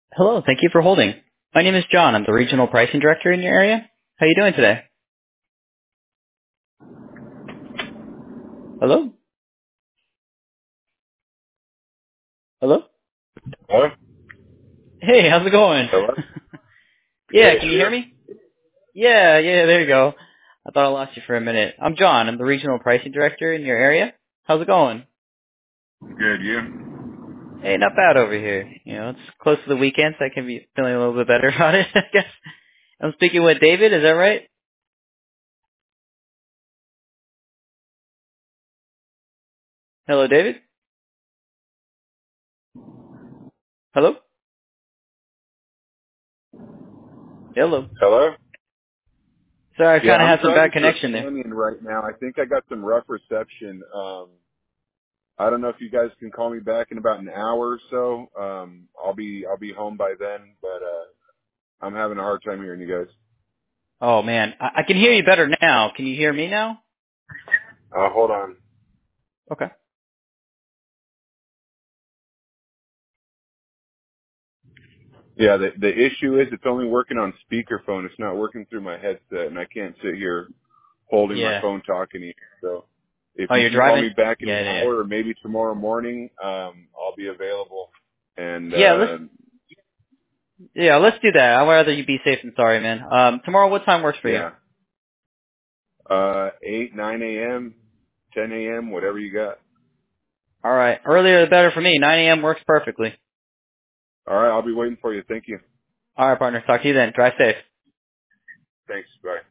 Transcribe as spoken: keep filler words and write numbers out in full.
Hello, thank you for holding. My name is John. I'm the regional pricing director in your area. How are you doing today? Hello? Hello? Hello? Hey, how's it going? Hello? Yeah, Good, can you you? hear me? Yeah, yeah, there you go. I thought I lost you for a minute. I'm John. I'm the regional pricing director in your area. How's it going? Good, you? Hey, not bad over here. You know, it's close to the weekend, so I can be feeling a little bit better about it, I guess. I'm speaking with David, is that right? Hello, David? Hello? Hello. Hello? Sorry, I Yeah, kind of I'm had some bad driving through a connection there. canyon right now. I think I got some rough reception. Um, I don't know if you guys can call me back in about an hour or so. Um, I'll be I'll be home by then, but uh, I'm having a hard time hearing you guys. Oh, man. I, I can hear you better now. Can you hear me now? Uh, hold on. Okay. Yeah, the the issue is it's only working on speakerphone. It's not working through my headset, and I can't sit here holding my Yeah. phone talking to you. So if Oh, you you're can call driving? me back in Yeah, an yeah. hour or maybe tomorrow morning, um, I'll be available. And Yeah, let's uh, yeah, let's do that. I'd rather you be safe than sorry, man. Um, tomorrow, what time works for you? yeah, uh, eight, nine a.m., ten a.m., whatever you got. All right, earlier the better for me. nine a.m. works perfectly. All right, I'll be waiting for you. Thank you. All right, partner. Talk to you then. Drive safe. Thanks. Bye.